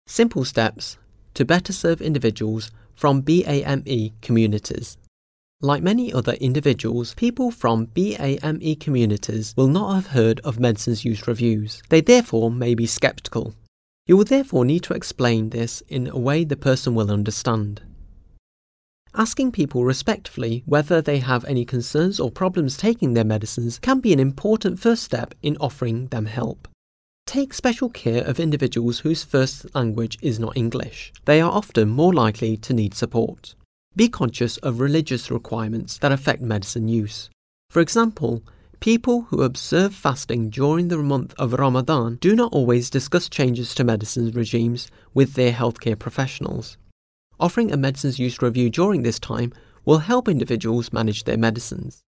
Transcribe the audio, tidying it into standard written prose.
Simple steps to better serve individuals from BAME communities. Like many other individuals, people from BAME communities will not have heard of medicines use reviews. They therefore may be skeptical. You will therefore need to explain this in a way the person will understand. Asking people respectfully whether they have any concerns or problems taking their medicines can be an important first step in offering them help. Take special care of individuals whose first language is not English. They are often more likely to need support. Be conscious of religious requirements that affect medicine use. For example, people who observe fasting during the month of Ramadan do not always discuss changes to medicine regimes with their healthcare professionals. Offering a medicines use review during this time will help individuals manage their medicines.